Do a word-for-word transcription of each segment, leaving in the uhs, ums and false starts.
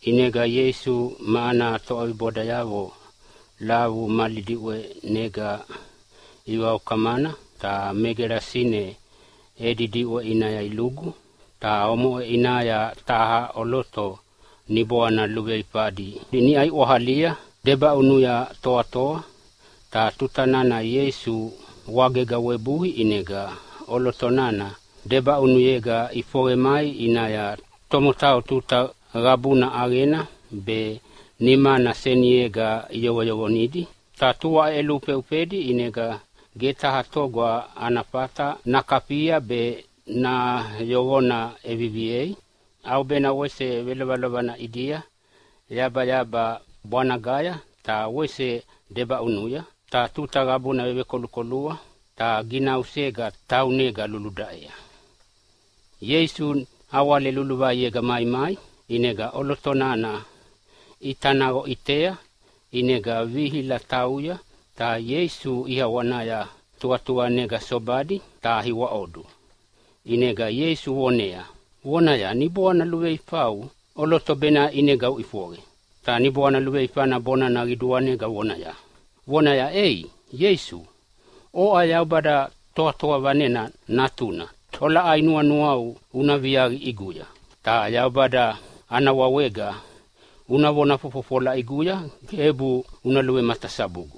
Inega Yesu maana toa boda yavo lavu malidiwe nega iwa kamana ta megera sine edidiwe inaya ilugu ta omo inaya taha oloto niboana luwe ipadi. Ini ai ohalia deba unuya toa toa ta tutanana Yesu wagega webuhi inega olotonana deba unuyega ifowe mai inaya tomotao tuta rabuna arena be nimana seniega yogo yogo nidi tatua elupe upedi inega geta hatogwa anapata nakapia be na yogona E V V A au bena wese velova na idia yaba yaba bwana gaya ta wese deba unuya ta tuta rabuna wewe kolukolua ta gina usega ta unega luludaya. Yesu awale luluwa yega mai mai inega olotonana itanago itea inega vihila tauya ta Yesu iha wanaya tua tua nega sobadi ta hiwa odu. Inega Yesu wonea wonaya niboana luwe ipau olotobena inega uifoge ta niboana luwe ipana bona na ridua nega wonaya wonaya ei Yesu o aya bada toa toa vanena natuna tola ainua nuau unaviagi iguya ta ya bada anawawega unavona fofofola iguya hebu unaluwe matasabugu.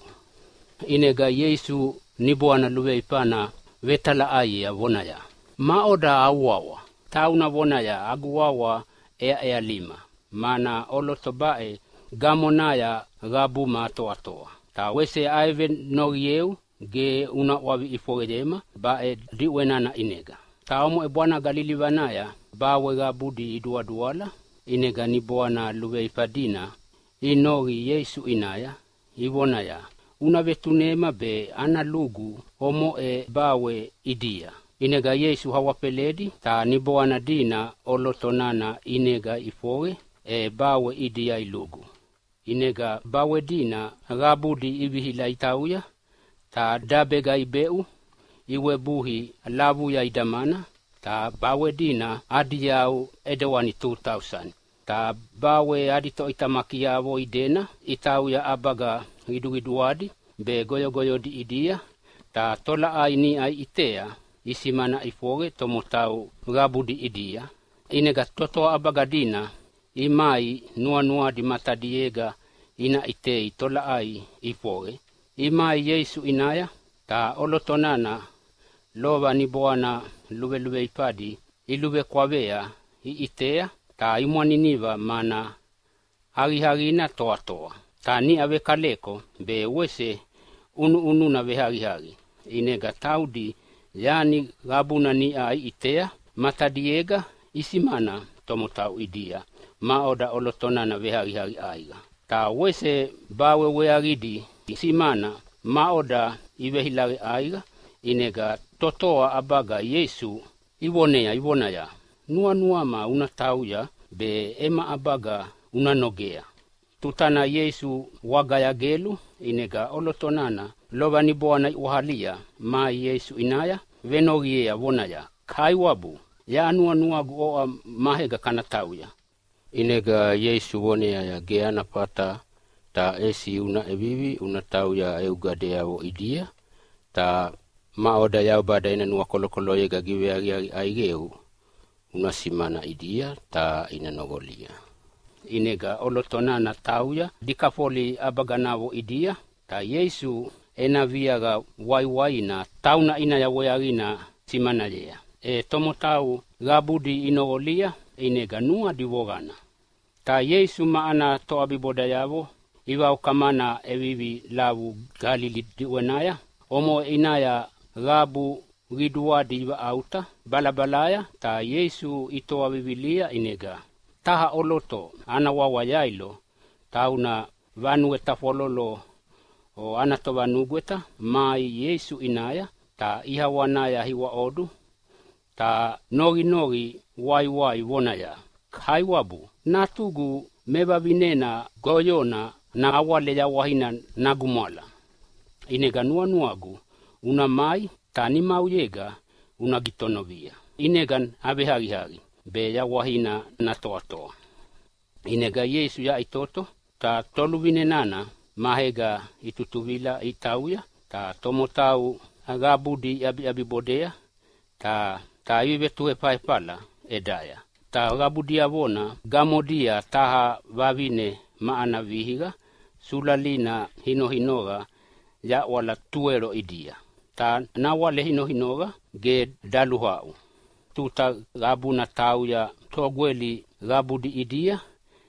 Inega Yesu niboana luwe ipana vetala ai ya vonaya maoda awawa ta unavonaya aguwawa ea ea lima mana olotobae gamonaya gabu mato atoa ta wese aive norieu ge una wavi ifogedema bae diwenana inega ta omo e bwana Galili vanaya bawe gabudi idua duala inega ni bwana luwe ipadina inori Yesu inaya ivonaya una vetunema be ana lugu omo e bawe idia inega Yesu hawapeledi ta ni bwana dina olotonana inega ifoge e bawe idia ilugu inega bawe dina gabudi ibihila itauya ta dabega ibeu iwe buhi lavu ya idamana ta bawe dina adi yau edewani two thousand ta bawe adi to itamaki yavo idena itau ya abaga hidugiduadi be goyo goyo di idia ta tola aini ai itea isimana ifoge tomotau gabudi idia inega toto abaga dina imai nua nua di matadiega ina itei tola ai ifoge imai Yesu inaya ta olotonana lova ni bwana luwe luwe ipadi iluwe kwavea i itea ta imwani niva mana hari hari na toa toa ta ni ave kaleko be wese unu unu na ve hari hari inega taudi yani gabuna ni ai itea matadiega isimana tomotau idia maoda olotonana ve hari hari aiga ta wese bawe we aridi isimana maoda ive hilare aiga inega totoa abaga Yesu ivonea ivonaya nua nua ma unatauya be ema abaga unanogea tutana Yesu wagaya gelu inega olotonana lova ni bwana uhalia ma Yesu inaya venogie vonaya kaiwabu ya nua nua go mahega kanatauya inega Yesu vonea ya geana pata ta esi una evivi unatauya eugade yao idia ta maoda yao bada ina nuwa kolokolo yega giwe agi aigeu unasimana idia ta ina nogolia inega olotonana tauya dikafoli abaganavo idia ta Yesu ena viaga wai na tauna ina ya weagina simana lea e tomotau gabudi inogolia inega nua divogana ta Yesu maana toa biboda yavo iwa ukamana evivi lavu Galili diwenaya omo inaya gabu riduadi iwa auta balabalaya ta Yesu itoa Biblia inega taha oloto ana wawa yailo tauna vanue tafololo o ana to vanugweta mai Yesu inaya ta iha wanaya hiwa odu ta nogi nogi wai wai vonaya kaiwabu natugu meba vinena goyona na awale ya wahina nagumala inega nua nuagu una mai tani mauyega una gitonovia inegan ave hagi hagi be ya wahina na toa toa Inega Yesu ya itoto ta toluvine nana mahega itutuvila itauya ta tomotau agabudi abi abi bodea ta ta iwe tuwe paipala edaya ta gabudi avona gamodia taha vavine maana vihiga sulalina hino hinoga ya wala tuero idia ta na wale hino hinoga ge daluhau tuta gabuna tauya togweli gabudi idia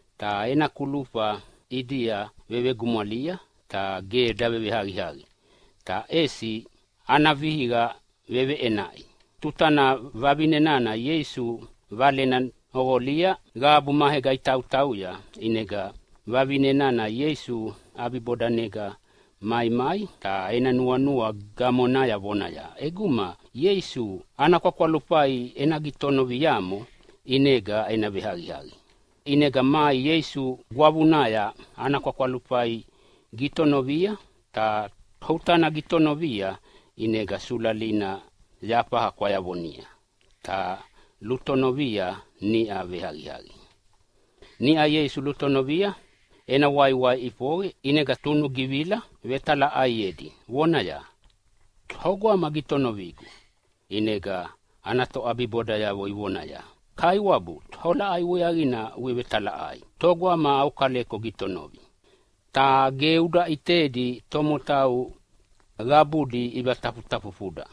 ta ena kulupa idia wewe gumwalia ta ge da wewe hagi hagi ta esi anavihiga wewe enai tutana vabine nana Yesu valena ogolia gabu mahega itau tauya inega vabine nana Yesu abibodanega mai mai ta ena nua nua gamona ya bona ya eguma Yesu ana kwa kwa lupai ena gitono viyamo inega ena vihagi hagi inega mai Yesu gwabunaya ana kwa kwa lupai gitono via ta hutana gitono via inega sulalina yapa kwa yabonia ta lutonovia ni a vihagi hagi ni a Yesu lutonovia ena wai wai ipoge inega tunu givila vetala ayedi wona ya hogwa magitonovigu inega anato abiboda ya wo iwona ya kai wabu hola ai weagina we vetala ai togwa ma aukale ko gitonovi ta geuda itedi tomotau gabudi ibatapu tapu fuda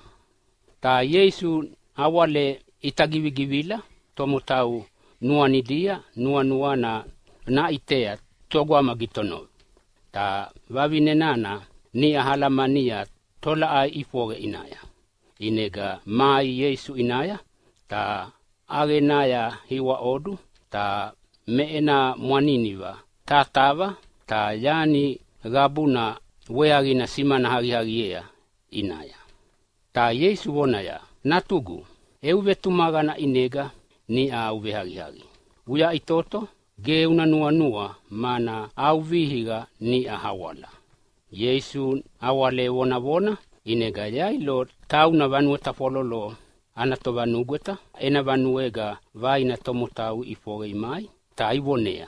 ta Yesu awale itagivigivila tomotau nuanidia nuanuana na itea togwa magitono ta vavine nana ni ahalamania tola ai ifoge inaya inega mai Yesu inaya ta agenaya hiwa odu ta meena mwaniniva ta tava ta yani gabuna weagina simana hagi hagiea inaya ta Yesu wonaya natugu euve tumagana inega ni auve hagi hagi uya itoto ge una nua nua mana auvihiga ni ahawala Yesu awale wona wona inega yailo tauna vanue tafololo anato vanugweta ena vanuega vaina tomotau ifoge imai ta ivonea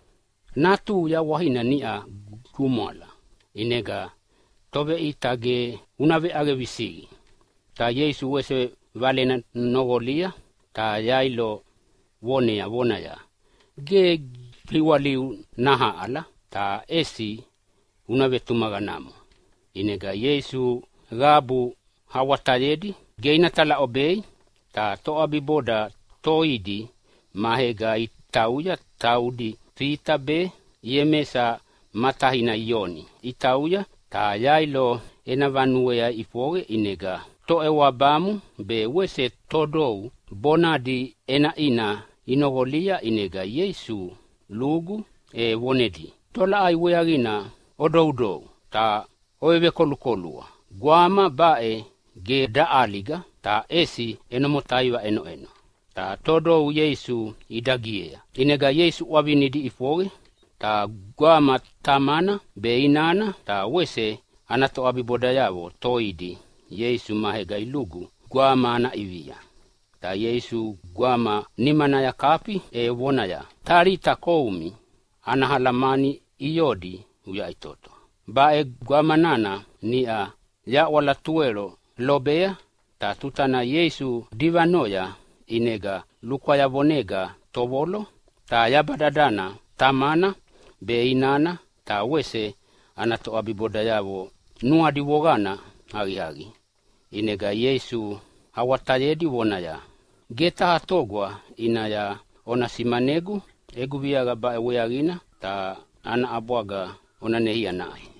natu ya wahina ni a gumala inega tobe itage unave age visigi ta Yesu wese valena nogolia ta yailo wonea wonaya ge liwaliu naha ala ta esi unave tumaganamo inega Yesu gabu hawatayedi geina tala obei ta to abiboda toidi mahega itauya taudi pita be yemesa matahina ioni itauya ta yailo ena vanuea ifoge inega to ewabamu be wese todou bonadi ena ina inogolia inega Yesu lugu e wonedi tola ai weagina odoudou ta oeve kolukolua guama bae ge da aliga ta esi enomotaiwa eno eno ta todou Yesu idagiea inega Yesu wavinidi ifoge ta guama tamana be inana ta wese anato abiboda yavo toidi Yesu mahega ilugu guama na ivia ta Yesu guama nimana ya kapi e wona ya tarita koumi anahalamani iyodi uya itoto bae guama nana ni a ya wala tuero lobea ta tutana Yesu divanoya inega lukwa ya vonega tobolo ta yabadadana tamana be inana ta wese anato abiboda yavo nuadi wogana hagi hagi inega Yesu hawatayedi wona ya geta hatogwa inaya ona simanegu egu viaga bae weagina ta ana abwaga ona nehia nae